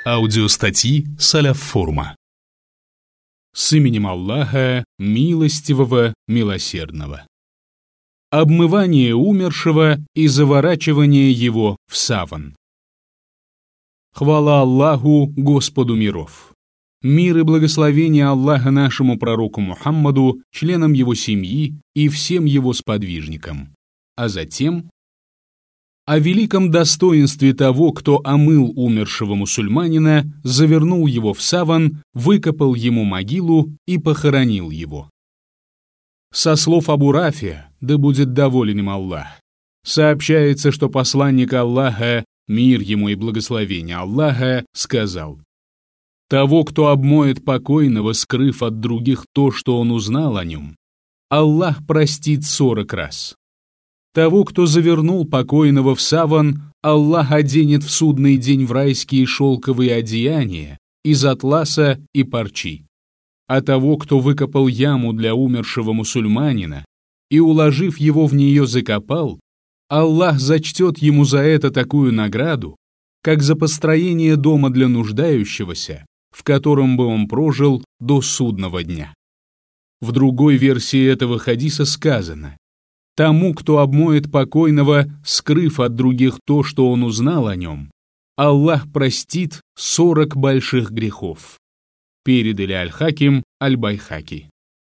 Аудиостатьи Салаф Форума. С именем Аллаха, милостивого, милосердного. Обмывание умершего и заворачивание его в саван. Хвала Аллаху, Господу миров. Мир и благословение Аллаха нашему пророку Мухаммаду, членам его семьи и всем его сподвижникам. А затем о великом достоинстве того, кто омыл умершего мусульманина, завернул его в саван, выкопал ему могилу и похоронил его. Со слов Абу Рафия, да будет доволен им Аллах, сообщается, что посланник Аллаха, мир ему и благословение Аллаха, сказал: «Того, кто обмоет покойного, скрыв от других то, что он узнал о нем, Аллах простит 40 раз. Того, кто завернул покойного в саван, Аллах оденет в судный день в райские шелковые одеяния из атласа и парчи. А того, кто выкопал яму для умершего мусульманина и, уложив его в нее, закопал, Аллах зачтет ему за это такую награду, как за построение дома для нуждающегося, в котором бы он прожил до судного дня». В другой версии этого хадиса сказано: «Тому, кто обмоет покойного, скрыв от других то, что он узнал о нем, Аллах простит 40 больших грехов». Передали Аль-Хаким, Аль-Байхаки.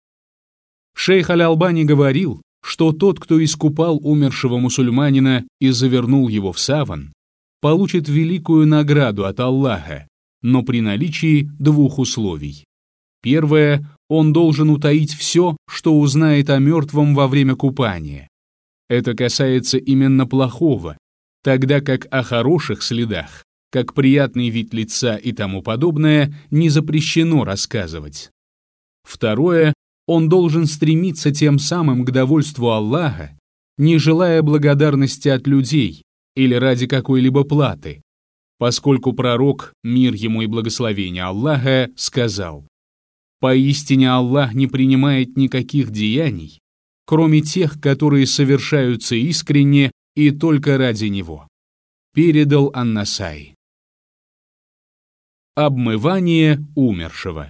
Шейх Аль-Албани говорил, что тот, кто искупал умершего мусульманина и завернул его в саван, получит великую награду от Аллаха, но при наличии двух условий. Первое: он должен утаить все, что узнает о мертвом во время купания. Это касается именно плохого, тогда как о хороших следах, как приятный вид лица и тому подобное, не запрещено рассказывать. Второе: он должен стремиться тем самым к довольству Аллаха, не желая благодарности от людей или ради какой-либо платы, поскольку пророк, мир ему и благословение Аллаха, сказал: «Поистине Аллах не принимает никаких деяний, кроме тех, которые совершаются искренне и только ради Него». Передал Ан-Насаи. Обмывание умершего.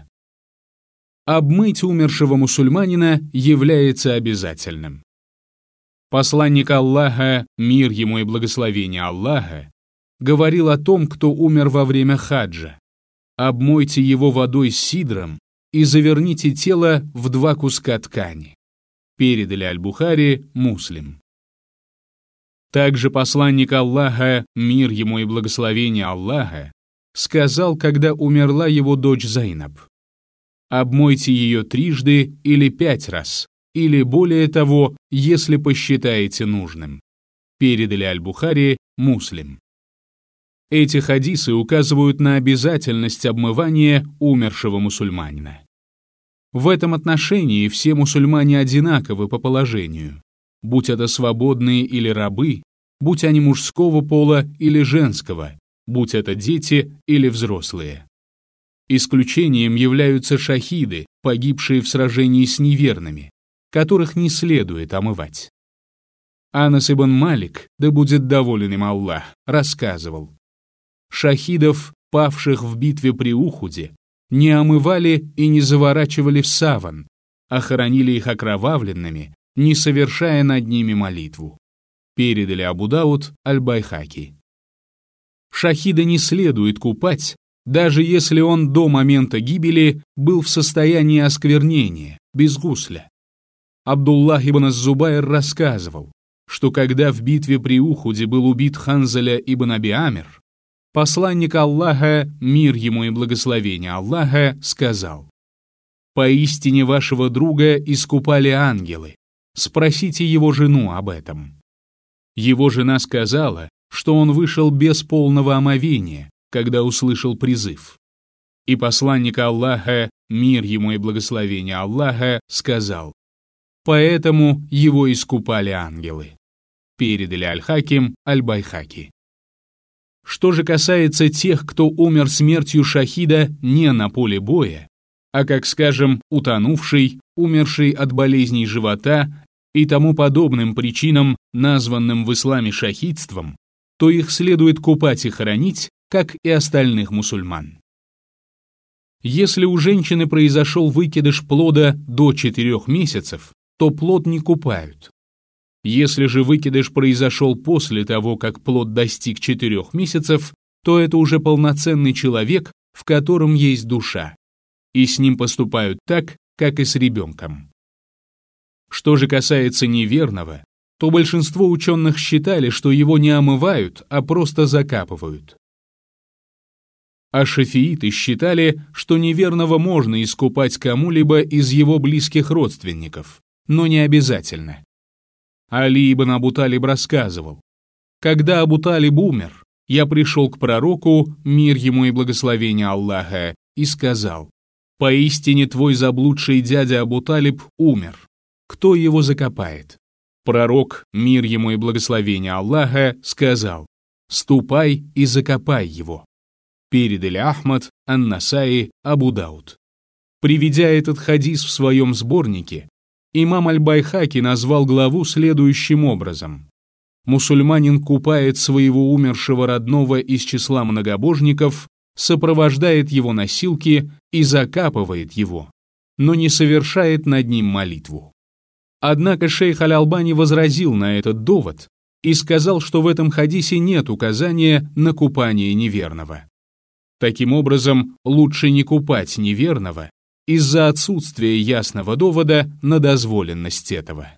Обмыть умершего мусульманина является обязательным. Посланник Аллаха, мир ему и благословение Аллаха, говорил о том, кто умер во время хаджа: «Обмойте его водой с сидром и заверните тело в 2 куска ткани». Передали Аль-Бухари, Муслим. Также посланник Аллаха, мир ему и благословение Аллаха, сказал, когда умерла его дочь Зайнаб: «Обмойте ее 3 или 5 раз, или более того, если посчитаете нужным». Передали Аль-Бухари, Муслим. Эти хадисы указывают на обязательность обмывания умершего мусульманина. В этом отношении все мусульмане одинаковы по положению, будь это свободные или рабы, будь они мужского пола или женского, будь это дети или взрослые. Исключением являются шахиды, погибшие в сражении с неверными, которых не следует омывать. Анас ибн Малик, да будет доволен им Аллах, рассказывал: шахидов, павших в битве при Ухуде, не омывали и не заворачивали в саван, а хоронили их окровавленными, не совершая над ними молитву. Передали Абу Дауд, Аль-Байхаки. Шахида не следует купать, даже если он до момента гибели был в состоянии осквернения, без гусля. Абдуллах ибн ас-Зубайр рассказывал, что когда в битве при Ухуде был убит Ханзаля ибн Аби Амир, посланник Аллаха, мир ему и благословение Аллаха, сказал: «Поистине вашего друга искупали ангелы, спросите его жену об этом». Его жена сказала, что он вышел без полного омовения, когда услышал призыв. И посланник Аллаха, мир ему и благословение Аллаха, сказал: «Поэтому его искупали ангелы». Передали Аль-Хаким, Аль-Байхаки. Что же касается тех, кто умер смертью шахида не на поле боя, а, как скажем, утонувший, умерший от болезней живота и тому подобным причинам, названным в исламе шахидством, то их следует купать и хоронить, как и остальных мусульман. Если у женщины произошел выкидыш плода до 4 месяцев, то плод не купают. Если же выкидыш произошел после того, как плод достиг 4 месяцев, то это уже полноценный человек, в котором есть душа, и с ним поступают так, как и с ребенком. Что же касается неверного, то большинство ученых считали, что его не омывают, а просто закапывают. А шафииты считали, что неверного можно искупать кому-либо из его близких родственников, но не обязательно. Али ибн Абу Талиб рассказывал: «Когда Абу Талиб умер, я пришел к пророку, мир ему и благословение Аллаха, и сказал: поистине твой заблудший дядя Абу Талиб умер. Кто его закопает?» Пророк, мир ему и благословение Аллаха, сказал: «Ступай и закопай его». Передали Ахмад, Ан-Насаи, Абу Дауд. Приведя этот хадис в своем сборнике, имам Аль-Байхаки назвал главу следующим образом: «Мусульманин купает своего умершего родного из числа многобожников, сопровождает его носилки и закапывает его, но не совершает над ним молитву». Однако шейх Аль-Албани возразил на этот довод и сказал, что в этом хадисе нет указания на купание неверного. Таким образом, лучше не купать неверного из-за отсутствия ясного довода на дозволенность этого.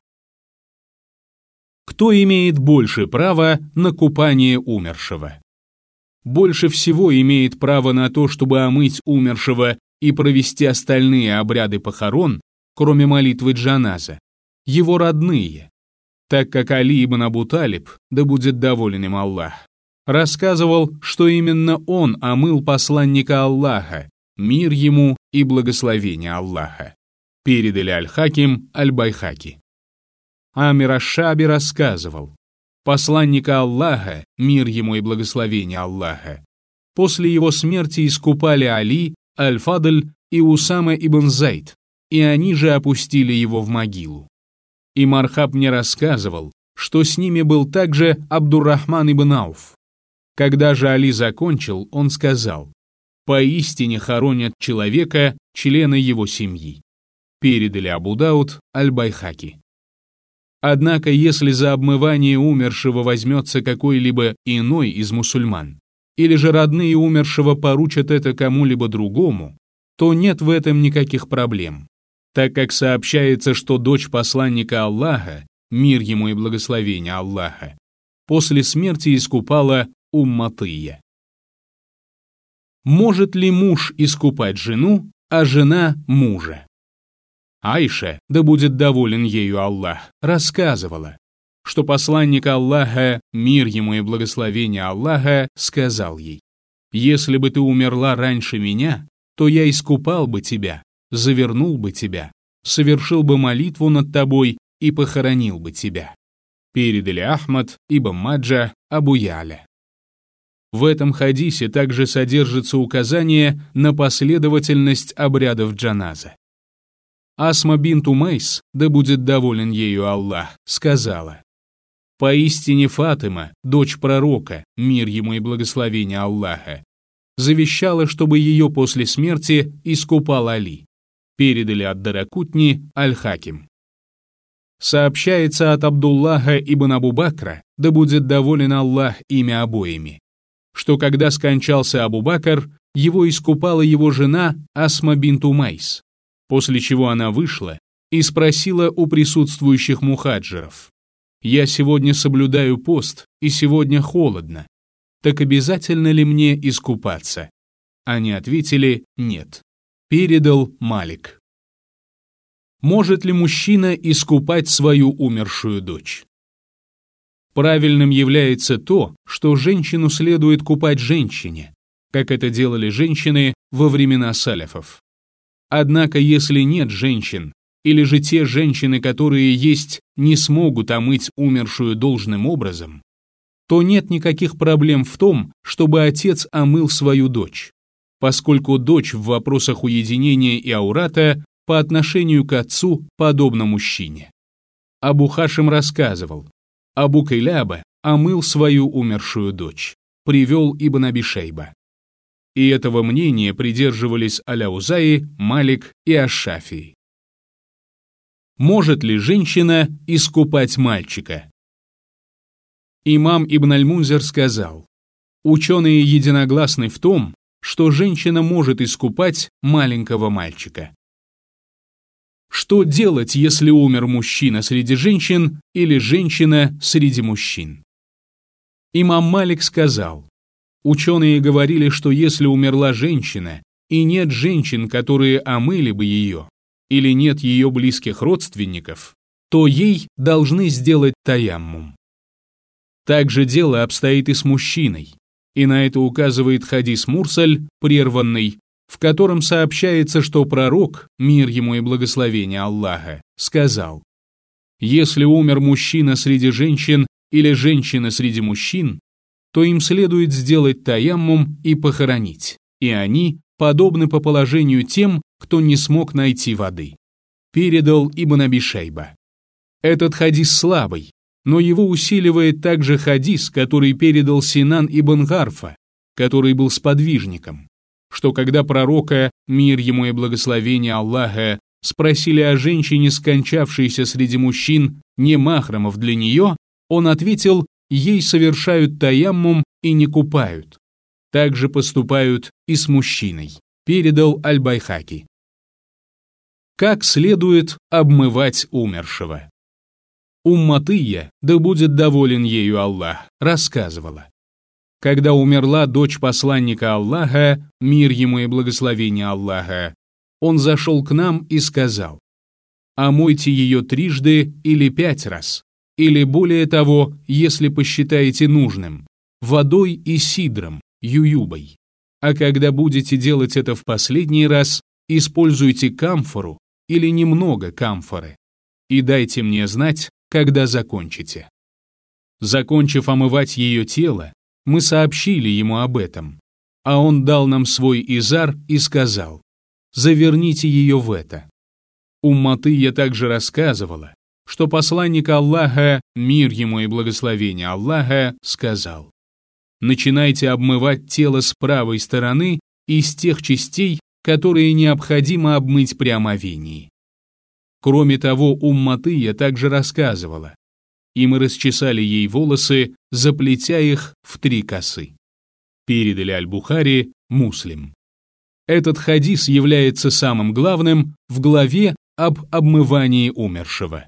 Кто имеет больше права на купание умершего? Больше всего имеет право на то, чтобы омыть умершего и провести остальные обряды похорон, кроме молитвы джаназа, его родные, так как Али ибн Абу Талиб, да будет доволен им Аллах, рассказывал, что именно он омыл посланника Аллаха, мир ему и благословение Аллаха. Передали Аль-Хаким, Аль-Байхаки. Амир аш-Шаби рассказывал: посланника Аллаха, мир ему и благословение Аллаха, после его смерти искупали Али, Аль-Фадль и Усама ибн Зайд, и они же опустили его в могилу. И Мархаб мне рассказывал, что с ними был также Абдуррахман ибн Ауф. Когда же Али закончил, он сказал: «Поистине хоронят человека члены его семьи». Передали Абу Дауд, Аль-Байхаки. Однако, если за обмывание умершего возьмется какой-либо иной из мусульман, или же родные умершего поручат это кому-либо другому, то нет в этом никаких проблем, так как сообщается, что дочь посланника Аллаха, мир ему и благословение Аллаха, после смерти искупала Умматыя. Может ли муж искупать жену, а жена мужа? Айша, да будет доволен ею Аллах, рассказывала, что посланник Аллаха, мир ему и благословение Аллаха, сказал ей: «Если бы ты умерла раньше меня, то я искупал бы тебя, завернул бы тебя, совершил бы молитву над тобой и похоронил бы тебя». Передали Ахмад, Ибн Маджа, Абу Яля. В этом хадисе также содержится указание на последовательность обрядов джаназа. Асма бинт Умайс, да будет доволен ею Аллах, сказала: «Поистине Фатима, дочь пророка, мир ему и благословение Аллаха, завещала, чтобы ее после смерти искупал Али». Передали от Даракутни, Аль-Хаким. Сообщается от Абдуллаха ибн Абу Бакра, да будет доволен Аллах ими обоими, что когда скончался Абу Бакр, его искупала его жена Асма бинт Умайс, после чего она вышла и спросила у присутствующих мухаджиров: «Я сегодня соблюдаю пост, и сегодня холодно, так обязательно ли мне искупаться?» Они ответили: «Нет». Передал Малик. Может ли мужчина искупать свою умершую дочь? Правильным является то, что женщину следует купать женщине, как это делали женщины во времена салафов. Однако, если нет женщин, или же те женщины, которые есть, не смогут омыть умершую должным образом, то нет никаких проблем в том, чтобы отец омыл свою дочь, поскольку дочь в вопросах уединения и аурата по отношению к отцу подобна мужчине. Абу Хашим рассказывал: Абу Кайляба омыл свою умершую дочь. привел Ибн Аби Шейба. И этого мнения придерживались Аляузаи, Малик и Аш-Шафии. Может ли женщина искупать мальчика? Имам Ибн аль-Мунзир сказал: ученые единогласны в том, что женщина может искупать маленького мальчика. Что делать, если умер мужчина среди женщин или женщина среди мужчин? Имам Малик сказал: ученые говорили, что если умерла женщина, и нет женщин, которые омыли бы ее, или нет ее близких родственников, то ей должны сделать таяммум. Так же дело обстоит и с мужчиной, и на это указывает хадис Мурсаль, прерванный, в котором сообщается, что пророк, мир ему и благословение Аллаха, сказал: если умер мужчина среди женщин или женщина среди мужчин, то им следует сделать таяммум и похоронить, и они подобны по положению тем, кто не смог найти воды. Передал Ибн Аби Шейба. Этот хадис слабый, но его усиливает также хадис, который передал Синан ибн Гарфа, который был сподвижником, что когда пророка, мир ему и благословение Аллаха, спросили о женщине, скончавшейся среди мужчин, не махрамов для нее, он ответил: ей совершают таяммум и не купают. Так же поступают и с мужчиной, передал Аль-Байхаки. Как следует обмывать умершего? Умматыя, да будет доволен ею Аллах, рассказывала: когда умерла дочь посланника Аллаха, мир ему и благословение Аллаха, он зашел к нам и сказал: омойте ее 3 или 5 раз, или более того, если посчитаете нужным, водой и сидром, ююбой. А когда будете делать это в последний раз, используйте камфору или немного камфоры, и дайте мне знать, когда закончите. Закончив омывать ее тело, мы сообщили ему об этом, а он дал нам свой изар и сказал: заверните ее в это. Умматыя также рассказывала, что посланник Аллаха, мир ему и благословение Аллаха, сказал: начинайте обмывать тело с правой стороны из тех частей, которые необходимо обмыть при омовении. Кроме того, Умматыя также рассказывала: и мы расчесали ей волосы, заплетя их в 3 косы. Передали Аль-Бухари, Муслим. Этот хадис является самым главным в главе об обмывании умершего.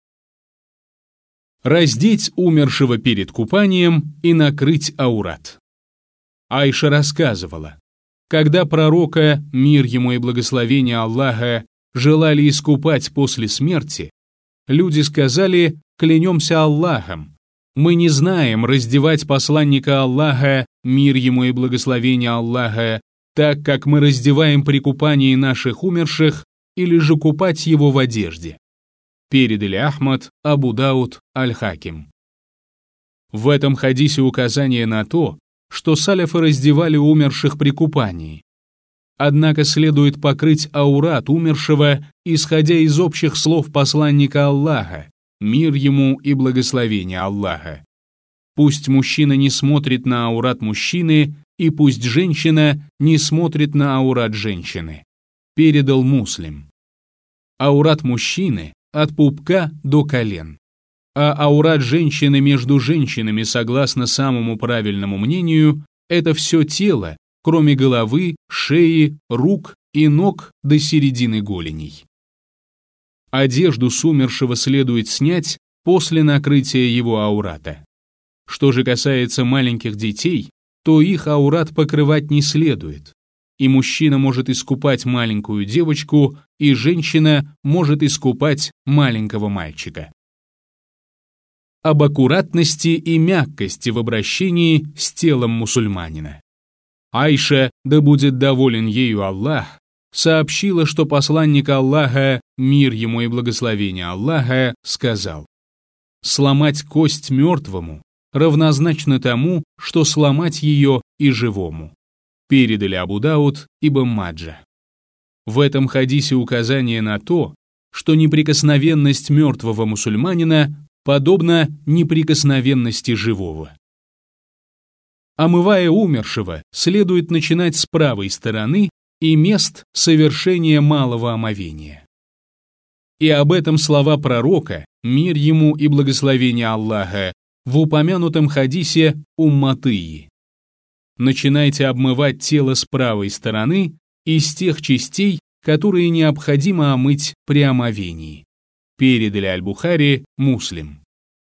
Раздеть умершего перед купанием и накрыть аурат. Айша рассказывала: когда пророка, мир ему и благословение Аллаха, желали искупать после смерти, люди сказали: клянемся Аллахом, мы не знаем раздевать посланника Аллаха, мир ему и благословение Аллаха, так как мы раздеваем при купании наших умерших, или же купать его в одежде. Передали Ахмад, Абу Дауд, Аль-Хаким. В этом хадисе указание на то, что саляфы раздевали умерших при купании. Однако следует покрыть аурат умершего, исходя из общих слов посланника Аллаха, мир ему и благословение Аллаха. Пусть мужчина не смотрит на аурат мужчины, и пусть женщина не смотрит на аурат женщины. Передал Муслим. Аурат мужчины от пупка до колен, а аурат женщины между женщинами, согласно самому правильному мнению, это все тело, кроме головы, шеи, рук и ног до середины голеней. Одежду с умершего следует снять после накрытия его аурата. Что же касается маленьких детей, то их аурат покрывать не следует, и мужчина может искупать маленькую девочку, и женщина может искупать маленького мальчика. Об аккуратности и мягкости в обращении с телом мусульманина. Айша, да будет доволен ею Аллах, сообщила, что посланник Аллаха, мир ему и благословение Аллаха, сказал: сломать кость мертвому равнозначно тому, что сломать ее и живому. Передали Абу Дауд, Ибн Маджа. В этом хадисе указание на то, что неприкосновенность мертвого мусульманина подобна неприкосновенности живого. Омывая умершего, следует начинать с правой стороны и мест совершения малого омовения. И об этом слова пророка, мир ему и благословение Аллаха, в упомянутом хадисе Умматыи. Начинайте обмывать тело с правой стороны из тех частей, которые необходимо омыть при омовении. Передали Аль-Бухари, Муслим.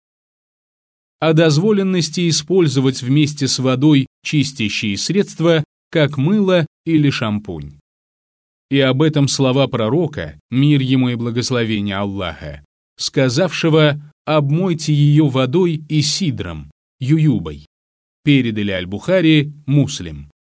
О дозволенности использовать вместе с водой чистящие средства, как мыло или шампунь. И об этом слова пророка, мир ему и благословение Аллаха, сказавшего: «Обмойте ее водой и сидром, ююбой». Передали Аль-Бухари, Муслим.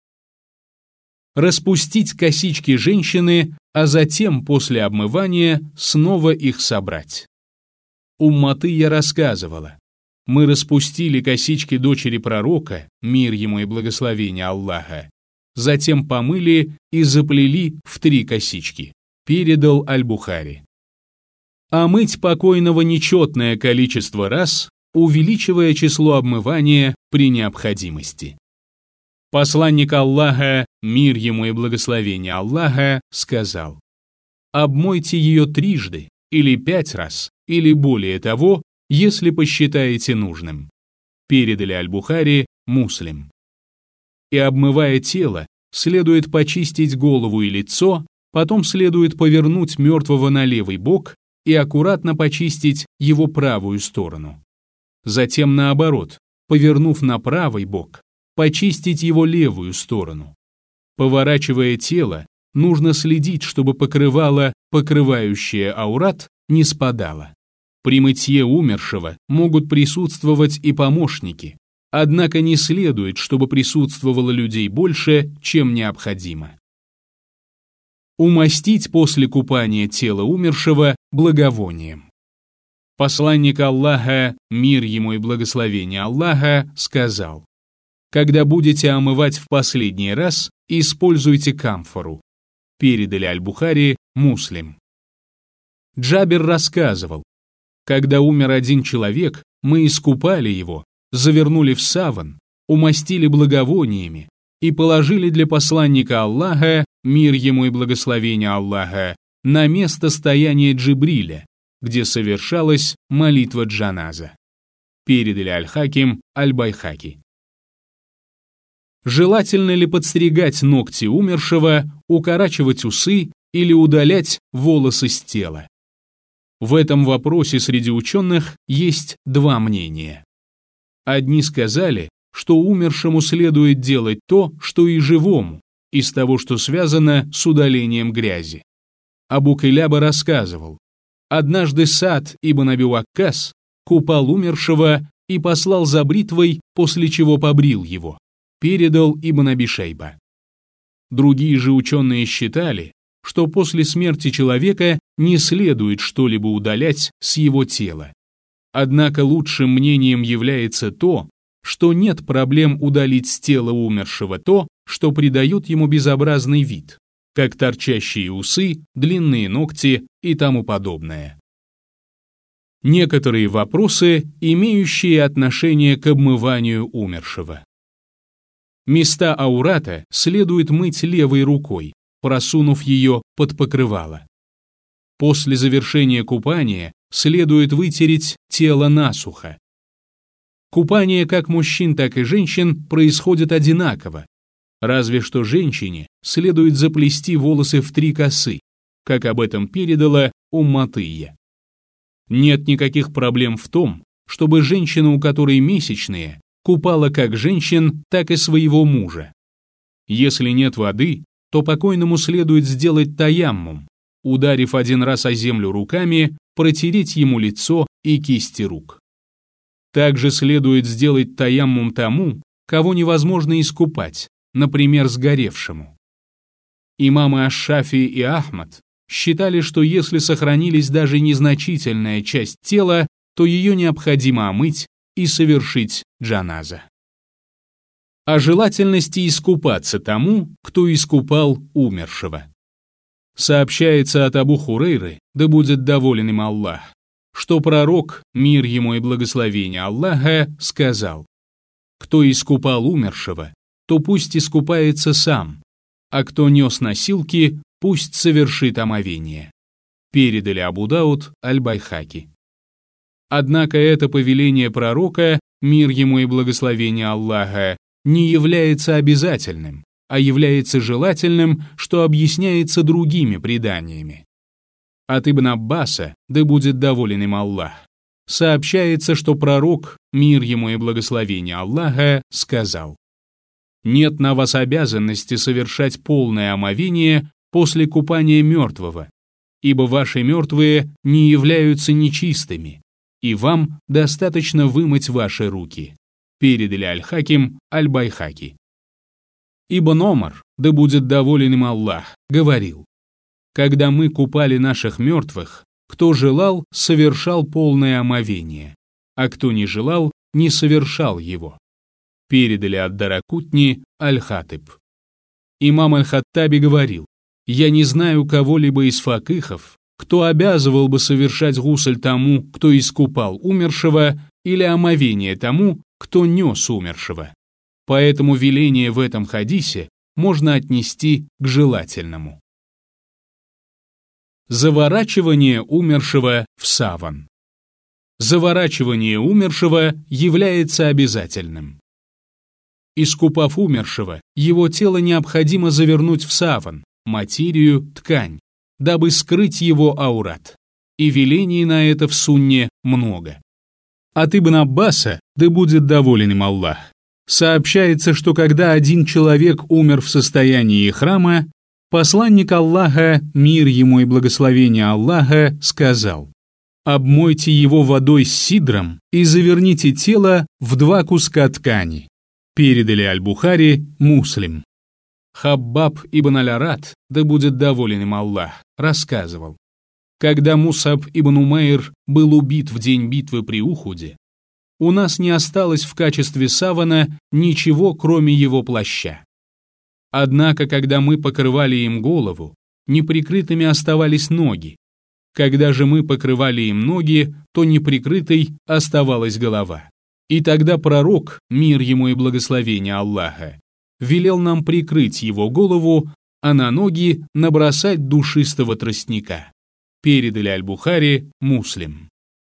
Распустить косички женщины, а затем после обмывания снова их собрать. Умматыя рассказывала: мы распустили косички дочери пророка, мир ему и благословение Аллаха, затем помыли и заплели в 3 косички. Передал Аль-Бухари. Омыть покойного нечетное количество раз, увеличивая число обмывания при необходимости. Посланник Аллаха, мир ему и благословение Аллаха, сказал: обмойте ее 3 или 5 раз, или более того, если посчитаете нужным. Передали Аль-Бухари, Муслим. И обмывая тело, следует почистить голову и лицо, потом следует повернуть мертвого на левый бок и аккуратно почистить его правую сторону. Затем наоборот, повернув на правый бок, почистить его левую сторону. Поворачивая тело, нужно следить, чтобы покрывало, покрывающее аурат, не спадало. При мытье умершего могут присутствовать и помощники, однако не следует, чтобы присутствовало людей больше, чем необходимо. Умастить после купания тело умершего благовонием. Посланник Аллаха, мир ему и благословение Аллаха, сказал: когда будете омывать в последний раз, используйте камфору. Передали Аль-Бухари, Муслим. Джабир рассказывал: когда умер один человек, мы искупали его, завернули в саван, умастили благовониями и положили для посланника Аллаха, мир ему и благословение Аллаха, на место стояния Джибриля, где совершалась молитва джаназа. Передали Аль-Хаким, Аль-Байхаки. Желательно ли подстригать ногти умершего, укорачивать усы или удалять волосы с тела? В этом вопросе среди ученых есть 2 мнения. Одни сказали, что умершему следует делать то, что и живому, из того, что связано с удалением грязи. Абу Киляба рассказывал: однажды Саад ибн Аби Ваккас купал умершего и послал за бритвой, после чего побрил его. Передал Ибн Аби Шейба. Другие же ученые считали, что после смерти человека не следует что-либо удалять с его тела. Однако лучшим мнением является то, что нет проблем удалить с тела умершего то, что придает ему безобразный вид, как торчащие усы, длинные ногти и тому подобное. Некоторые вопросы, имеющие отношение к обмыванию умершего. Места аурата следует мыть левой рукой, просунув ее под покрывало. После завершения купания следует вытереть тело насухо. Купание как мужчин, так и женщин происходит одинаково, разве что женщине следует заплести волосы в 3 косы, как об этом передала Умматыя. Нет никаких проблем в том, чтобы женщина, у которой месячные, купала как женщин, так и своего мужа. Если нет воды, то покойному следует сделать таяммум, ударив 1 раз о землю руками, протереть ему лицо и кисти рук. Также следует сделать таяммум тому, кого невозможно искупать, например, сгоревшему. Имамы Аш-Шафии и Ахмад считали, что если сохранились даже незначительная часть тела, то ее необходимо омыть и совершить джаназа. О желательности искупаться тому, кто искупал умершего. Сообщается от Абу Хурейры, да будет доволен им Аллах, что пророк, мир ему и благословение Аллаха, сказал: кто искупал умершего, то пусть искупается сам, а кто нес носилки, пусть совершит омовение. Передали Абу Дауд Аль-Байхаки. Однако это повеление пророка, мир ему и благословение Аллаха, не является обязательным, а является желательным, что объясняется другими преданиями. От Ибн Аббаса, да будет доволен им Аллах, сообщается, что пророк, мир ему и благословение Аллаха, сказал: «Нет на вас обязанности совершать полное омовение после купания мертвого, ибо ваши мертвые не являются нечистыми, и вам достаточно вымыть ваши руки». Передали Аль-Хаким Аль-Байхаки. Ибн Омар, да будет доволен им Аллах, говорил: «Когда мы купали наших мертвых, кто желал, совершал полное омовение, а кто не желал, не совершал его». Передали от Даракутни Аль-Хатыб. Имам Аль-Хаттаби говорил: «Я не знаю кого-либо из факыхов, кто обязывал бы совершать гусль тому, кто искупал умершего, или омовение тому, кто нес умершего. Поэтому веление в этом хадисе можно отнести к желательному». Заворачивание умершего в саван. Заворачивание умершего является обязательным. Искупав умершего, его тело необходимо завернуть в саван, материю, ткань, дабы скрыть его аурат. И велений на это в сунне много. От Ибн Аббаса, да будет доволен им Аллах, сообщается, что когда один человек умер в состоянии ихрама, посланник Аллаха, мир ему и благословение Аллаха, сказал: «Обмойте его водой с сидром и заверните тело в 2 куска ткани». Передали Аль-Бухари, Муслим. Хаббаб ибн Аль-Арат, да будет доволен им Аллах, рассказывал: когда Мусаб ибн Умейр был убит в день битвы при Ухуде, у нас не осталось в качестве савана ничего, кроме его плаща. Однако, когда мы покрывали им голову, неприкрытыми оставались ноги. Когда же мы покрывали им ноги, то неприкрытой оставалась голова. И тогда пророк, мир ему и благословение Аллаха, велел нам прикрыть его голову, а на ноги набросать душистого тростника. Передали Аль-Бухари, Муслим.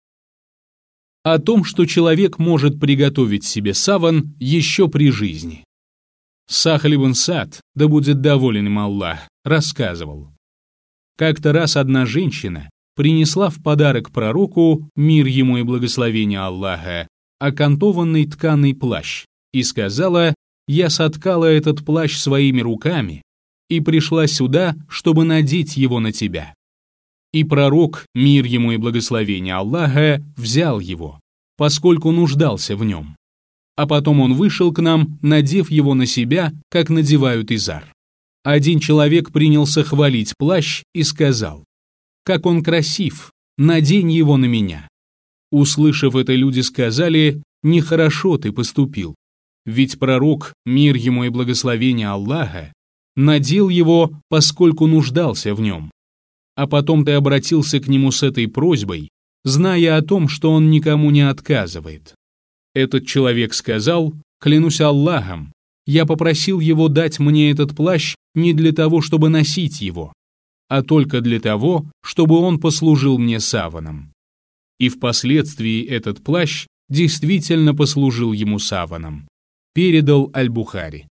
О том, что человек может приготовить себе саван еще при жизни. Сахаль ибн Саад, да будет доволен им Аллах, рассказывал: как-то раз одна женщина принесла в подарок пророку, мир ему и благословение Аллаха, окантованный тканый плащ, и сказала: «Я соткала этот плащ своими руками и пришла сюда, чтобы надеть его на тебя». И пророк, мир ему и благословение Аллаха, взял его, поскольку нуждался в нем. А потом он вышел к нам, надев его на себя, как надевают изар. Один человек принялся хвалить плащ и сказал: «Как он красив, надень его на меня». Услышав это, люди сказали: «Нехорошо ты поступил, ведь пророк, мир ему и благословение Аллаха, надел его, поскольку нуждался в нем. А потом ты обратился к нему с этой просьбой, зная о том, что он никому не отказывает». Этот человек сказал: «Клянусь Аллахом, я попросил его дать мне этот плащ не для того, чтобы носить его, а только для того, чтобы он послужил мне саваном». И впоследствии этот плащ действительно послужил ему саваном. Передал Аль-Бухари.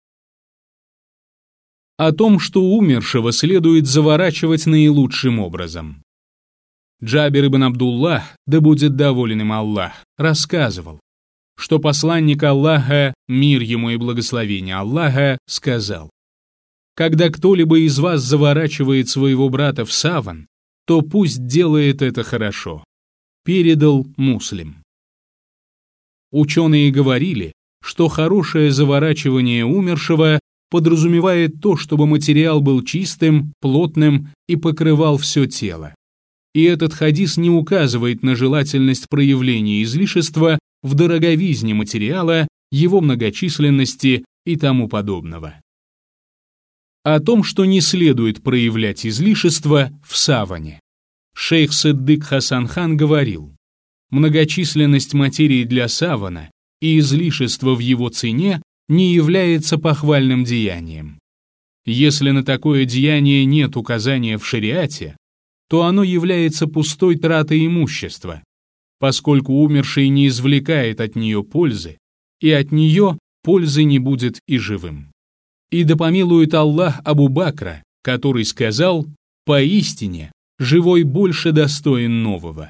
О том, что умершего следует заворачивать наилучшим образом. Джабир ибн Абдуллах, да будет доволен им Аллах, рассказывал, что посланник Аллаха, мир ему и благословение Аллаха, сказал: «Когда кто-либо из вас заворачивает своего брата в саван, то пусть делает это хорошо». Передал Муслим. Ученые говорили, что хорошее заворачивание умершего подразумевает то, чтобы материал был чистым, плотным и покрывал все тело. И этот хадис не указывает на желательность проявления излишества в дороговизне материала, его многочисленности и тому подобного. О том, что не следует проявлять излишество в саване. Шейх Сиддык Хасан хан говорил: многочисленность материи для савана и излишество в его цене не является похвальным деянием. Если на такое деяние нет указания в шариате, то оно является пустой тратой имущества, поскольку умерший не извлекает от нее пользы, и от нее пользы не будет и живым. И да помилует Аллах Абу Бакра, который сказал: «Поистине, живой больше достоин нового».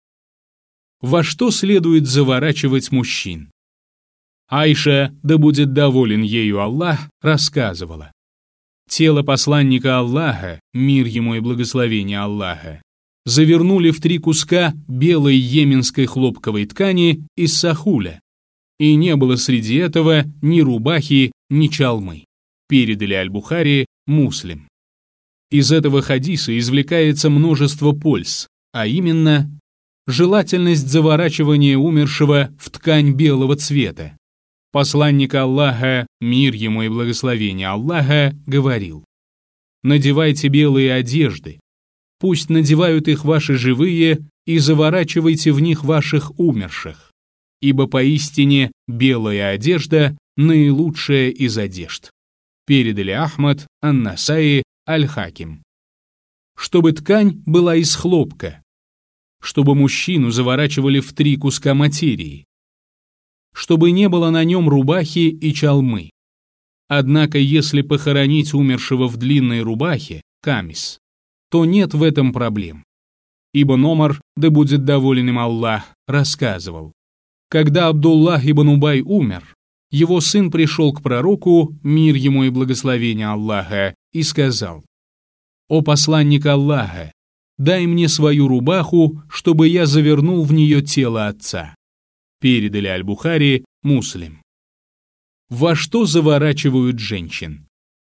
Во что следует заворачивать мужчин? Айша, да будет доволен ею Аллах, рассказывала: тело посланника Аллаха, мир ему и благословение Аллаха, завернули в 3 куска белой йеменской хлопковой ткани из сахуля, и не было среди этого ни рубахи, ни чалмы. Передали Аль-Бухари, Муслим. Из этого хадиса извлекается множество польз, а именно желательность заворачивания умершего в ткань белого цвета. Посланник Аллаха, мир ему и благословение Аллаха, говорил: «Надевайте белые одежды, пусть надевают их ваши живые, и заворачивайте в них ваших умерших, ибо поистине белая одежда – наилучшая из одежд». Передали Ахмад, Ан-Насаи, Аль-Хаким. Чтобы ткань была из хлопка, чтобы мужчину заворачивали в 3 куска материи, чтобы не было на нем рубахи и чалмы. Однако, если похоронить умершего в длинной рубахе, камис, то нет в этом проблем. Ибн Омар, да будет доволен им Аллах, рассказывал: когда Абдуллах ибн Убай умер, его сын пришел к пророку, мир ему и благословение Аллаха, и сказал: «О посланник Аллаха, дай мне свою рубаху, чтобы я завернул в нее тело отца». Передали Аль-Бухари, Муслим. Во что заворачивают женщин?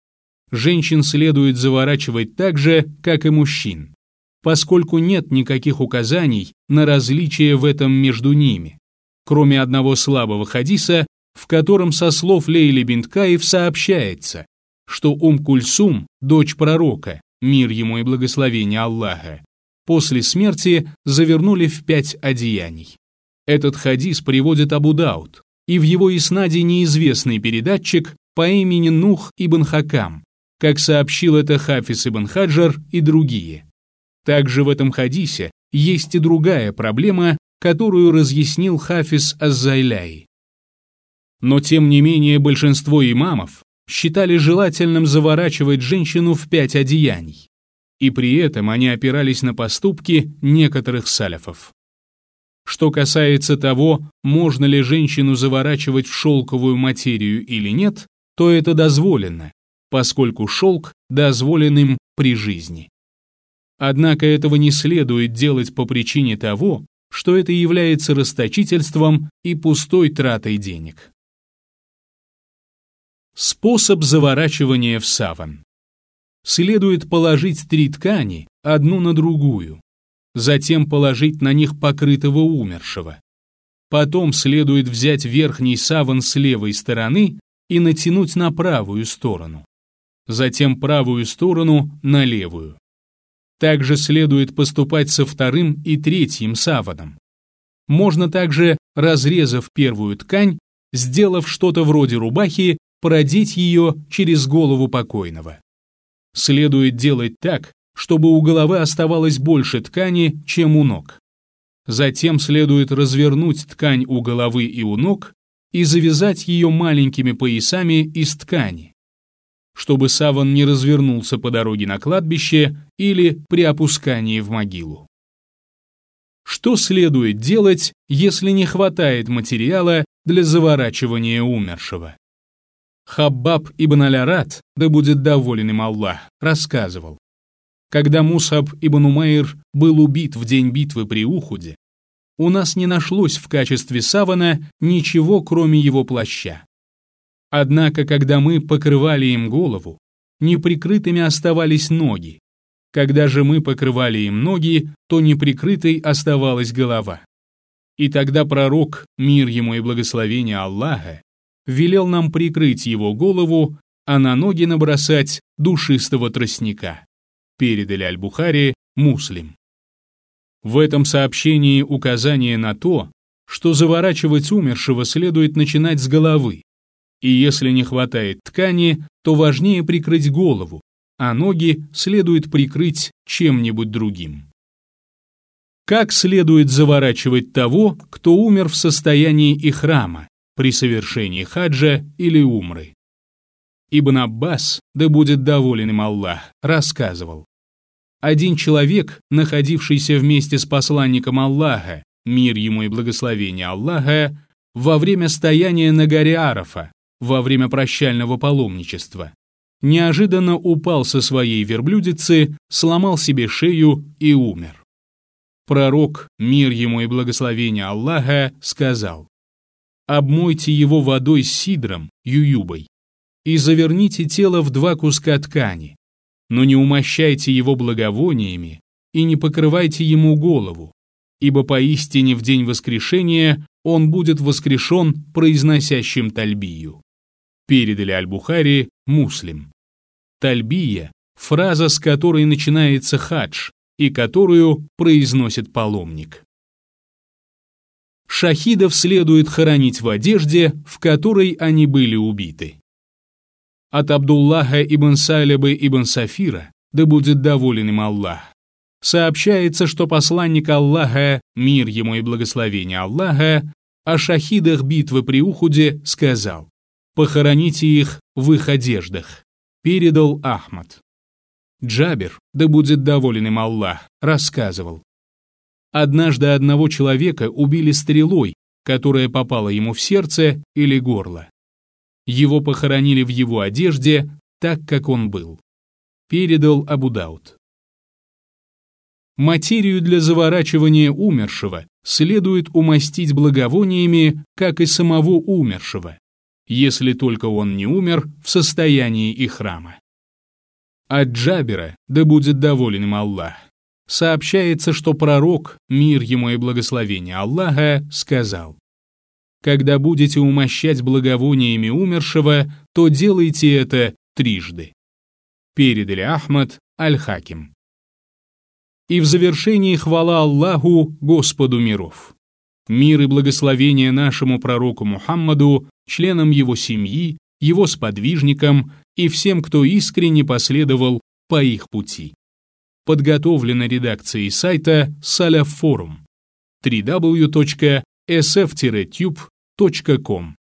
Женщин следует заворачивать так же, как и мужчин, поскольку нет никаких указаний на различие в этом между ними, кроме одного слабого хадиса, в котором со слов Лейли бинт Каиф сообщается, что Кульсум, дочь пророка, мир ему и благословение Аллаха, после смерти завернули в 5 одеяний. Этот хадис приводит Абу Дауд, и в его иснаде неизвестный передатчик по имени Нух ибн Хакам, как сообщил это Хафиз ибн Хаджар и другие. Также в этом хадисе есть и другая проблема, которую разъяснил Хафиз Аз-Зайляи. Но тем не менее большинство имамов считали желательным заворачивать женщину в 5 одеяний, и при этом они опирались на поступки некоторых салафов. Что касается того, можно ли женщину заворачивать в шелковую материю или нет, то это дозволено, поскольку шелк дозволен им при жизни. Однако этого не следует делать по причине того, что это является расточительством и пустой тратой денег. Способ заворачивания в саван. Следует положить 3 ткани, одну на другую, затем положить на них покрытого умершего. Потом следует взять верхний саван с левой стороны и натянуть на правую сторону, затем правую сторону на левую. Также следует поступать со 2-м и 3-м саваном. Можно также, разрезав первую ткань, сделав что-то вроде рубахи, продеть ее через голову покойного. Следует делать так, чтобы у головы оставалось больше ткани, чем у ног. Затем следует развернуть ткань у головы и у ног и завязать ее маленькими поясами из ткани, чтобы саван не развернулся по дороге на кладбище или при опускании в могилу. Что следует делать, если не хватает материала для заворачивания умершего? Хаббаб ибн Аль-Арат, да будет доволен им Аллах, рассказывал: когда Мусаб ибн Умайр был убит в день битвы при Ухуде, у нас не нашлось в качестве савана ничего, кроме его плаща. Однако, когда мы покрывали им голову, неприкрытыми оставались ноги. Когда же мы покрывали им ноги, то неприкрытой оставалась голова. И тогда пророк, мир ему и благословение Аллаха, велел нам прикрыть его голову, а на ноги набросать душистого тростника. Передали Аль-Бухари, Муслим. В этом сообщении указание на то, что заворачивать умершего следует начинать с головы, и если не хватает ткани, то важнее прикрыть голову, а ноги следует прикрыть чем-нибудь другим. Как следует заворачивать того, кто умер в состоянии ихрама при совершении хаджа или умры? Ибн Аббас, да будет доволен им Аллах, рассказывал: один человек, находившийся вместе с посланником Аллаха, мир ему и благословение Аллаха, во время стояния на горе Арафа, во время прощального паломничества, неожиданно упал со своей верблюдицы, сломал себе шею и умер. Пророк, мир ему и благословение Аллаха, сказал: обмойте его водой с сидром, ююбой, и заверните тело в 2 куска ткани, но не умощайте его благовониями и не покрывайте ему голову, ибо поистине в день воскрешения он будет воскрешен произносящим тальбию. Передали Аль-Бухари, Муслим. Тальбия – фраза, с которой начинается хадж и которую произносит паломник. Шахидов следует хоронить в одежде, в которой они были убиты. От Абдуллаха ибн Салиба ибн Сафира, да будет доволен им Аллах, сообщается, что посланник Аллаха, мир ему и благословение Аллаха, о шахидах битвы при Ухуде сказал: похороните их в их одеждах. Передал Ахмад. Джабир, да будет доволен им Аллах, рассказывал: однажды одного человека убили стрелой, которая попала ему в сердце или горло. Его похоронили в его одежде, так как он был. Передал Абу Дауд. Материю для заворачивания умершего следует умастить благовониями, как и самого умершего, если только он не умер в состоянии ихрама. От Джабира, да будет доволен им Аллах, сообщается, что пророк, мир ему и благословение Аллаха, сказал: когда будете умощать благовониями умершего, то делайте это 3. Передали Ахмад, Аль-Хаким. И в завершении хвала Аллаху, Господу миров. Мир и благословение нашему пророку Мухаммаду, членам его семьи, его сподвижникам и всем, кто искренне последовал по их пути. Подготовлено редакцией сайта Салаф Форум www.sf-tube.com